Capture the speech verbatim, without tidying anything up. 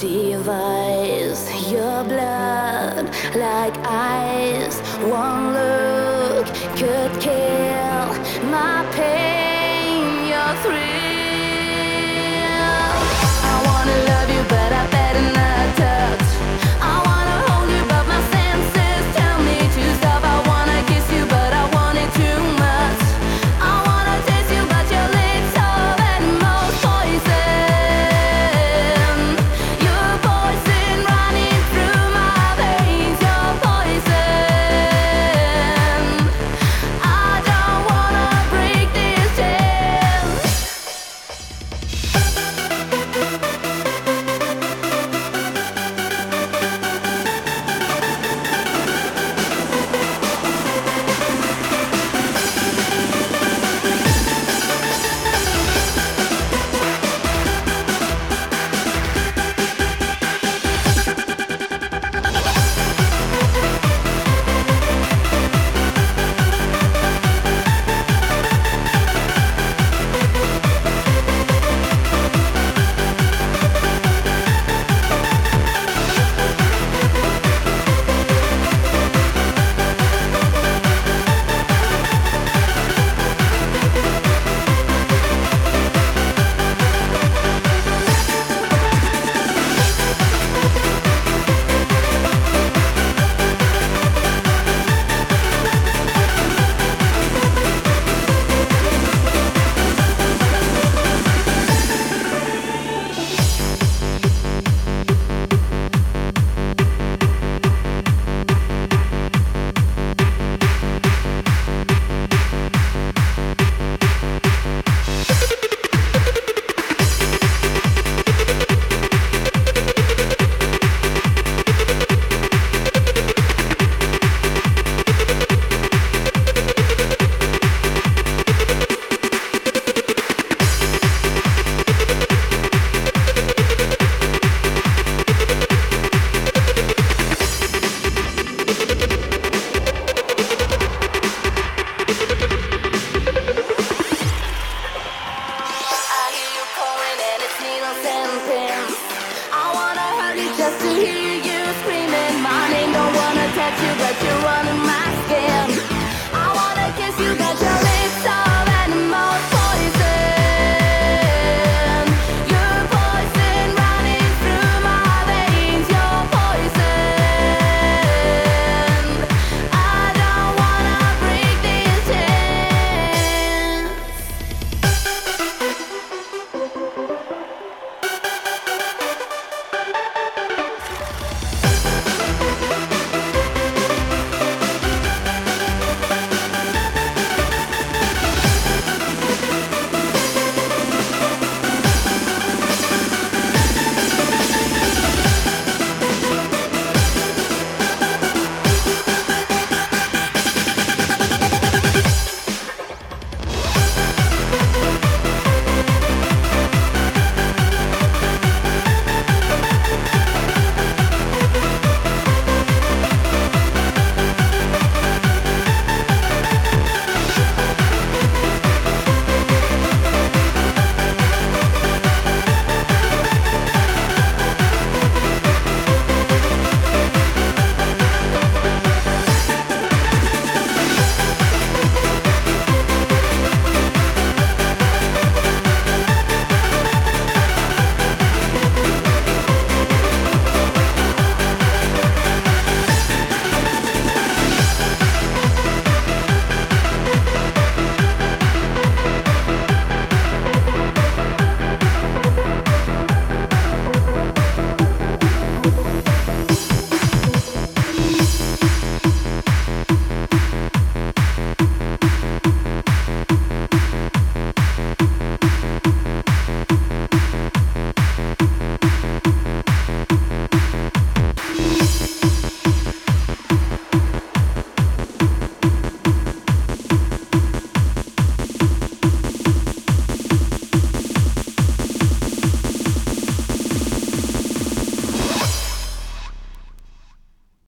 devise your blood like ice. One look could kill my pain, your thrill. I wanna love you, but I better not touch. I wanna hold you, but my senses tell me to stop. I wanna kiss you, but I want it too much. I wanna taste you, but your lips are and most poison. Your poison running through my veins. Your poison. I don't wanna break this chain. I hear you calling and it's needles and pins. I wanna hurt you just to hear you screaming my name. Don't wanna touch you, but